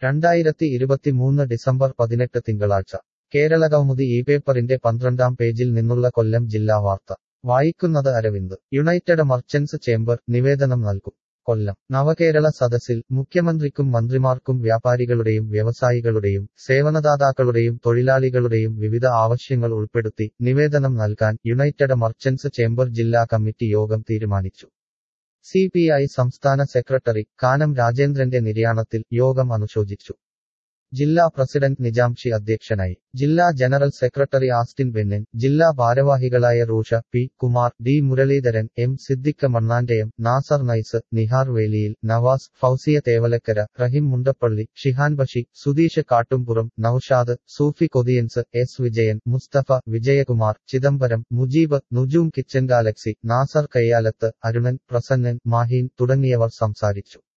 2023 December 18 തിങ്കളാഴ്ച കേരളകൗമുദി പേപ്പറിന്റെ 12-ാം പേജിൽ നിന്നുള്ള കൊല്ലം ജില്ലാ വാർത്ത വായിക്കുന്നത് അരവിന്ദ്. യുണൈറ്റഡ് മർച്ചന്റ്സ് ചേംബർ നിവേദനം നൽകും. കൊല്ലം നവകേരള സദസ്സിൽ മുഖ്യമന്ത്രിക്കും മന്ത്രിമാർക്കും വ്യാപാരികളുടെയും വ്യവസായികളുടെയും സേവനദാതാക്കളുടെയും തൊഴിലാളികളുടെയും വിവിധ ആവശ്യങ്ങൾ ഉൾപ്പെടുത്തി നിവേദനം നൽകാൻ യുണൈറ്റഡ് മർച്ചന്റ്സ് ചേംബർ ജില്ലാ കമ്മിറ്റി യോഗം തീരുമാനിച്ചു. CPI സംസ്ഥാന സെക്രട്ടറി കാനം രാജേന്ദ്രന്റെ നിര്യാണത്തിൽ യോഗം അനുശോചിച്ചു. ജില്ലാ പ്രസിഡന്റ് നിജാംഷി അധ്യക്ഷനായി. ജില്ലാ ജനറൽ സെക്രട്ടറി ആസ്റ്റിൻ ബെന്നിൻ, ജില്ലാ ഭാരവാഹികളായ Rusha P. Kumar, D. Muraleedharan, M. Siddique Mannantayam, Nasar Nice, Nihar Veliyil, Navas, Fousiya Thevalakkara, Rahim Mundappally, Shihan Bashi, Sudheesh Kattumpuram, Noushad, Sufi Kothiyans, S. Vijayan, Musthafa, Vijayakumar, Chidambaram, Mujeeb, Nujoom kitchen galaxy, Nasar Kayyalath, Arunan, Prasannan, Maheen തുടങ്ങിയവർ സംസാരിച്ചു.